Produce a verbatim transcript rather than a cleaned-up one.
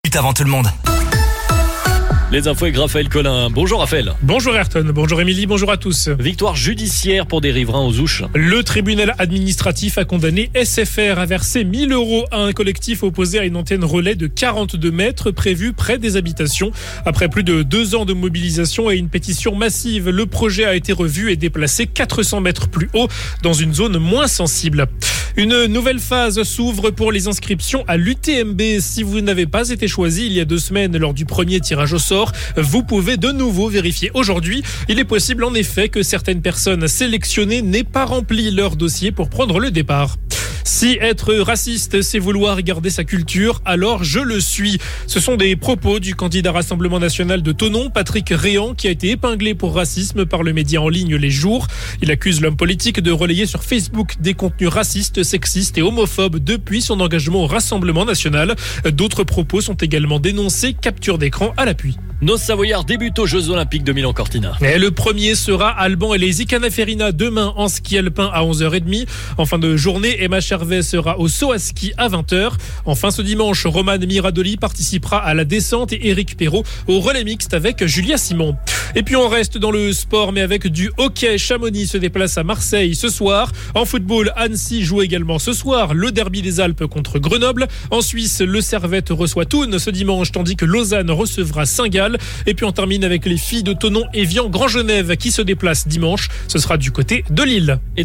avant tout le monde. Les infos avec Raphaël Collin. Bonjour Raphaël. Bonjour Ayrton, bonjour Émilie, bonjour à tous. Victoire judiciaire pour des riverains aux Ouches. Le tribunal administratif a condamné S F R à verser mille euros à un collectif opposé à une antenne relais de quarante-deux mètres prévue près des habitations. Après plus de deux ans de mobilisation et une pétition massive, le projet a été revu et déplacé quatre cents mètres plus haut dans une zone moins sensible. Une nouvelle phase s'ouvre pour les inscriptions à l'U T M B. Si vous n'avez pas été choisi il y a deux semaines lors du premier tirage au sort, vous pouvez de nouveau vérifier aujourd'hui. Il est possible en effet que certaines personnes sélectionnées n'aient pas rempli leur dossier pour prendre le départ. Si être raciste, c'est vouloir garder sa culture, alors je le suis. Ce sont des propos du candidat Rassemblement National de Thonon, Patrick Réan, qui a été épinglé pour racisme par le média en ligne Les Jours. Il accuse l'homme politique de relayer sur Facebook des contenus racistes, sexistes et homophobes depuis son engagement au Rassemblement National. D'autres propos sont également dénoncés, capture d'écran à l'appui. Nos Savoyards débutent aux Jeux Olympiques de Milan-Cortina. Et le premier sera Alban et les Icana Ferrina demain en ski alpin à onze heures trente. En fin de journée, Emma Chervet sera au saut à ski à vingt heures. Enfin, ce dimanche, Roman Miradoli participera à la descente et Éric Perrault au relais mixte avec Julia Simon. Et puis on reste dans le sport, mais avec du hockey. Chamonix se déplace à Marseille ce soir. En football, Annecy joue également ce soir le derby des Alpes contre Grenoble. En Suisse, le Servette reçoit Thun ce dimanche, tandis que Lausanne recevra Saint-Gall. Et puis on termine avec les filles de Thonon, Évian, Grand Genève qui se déplacent dimanche. Ce sera du côté de Lille. Et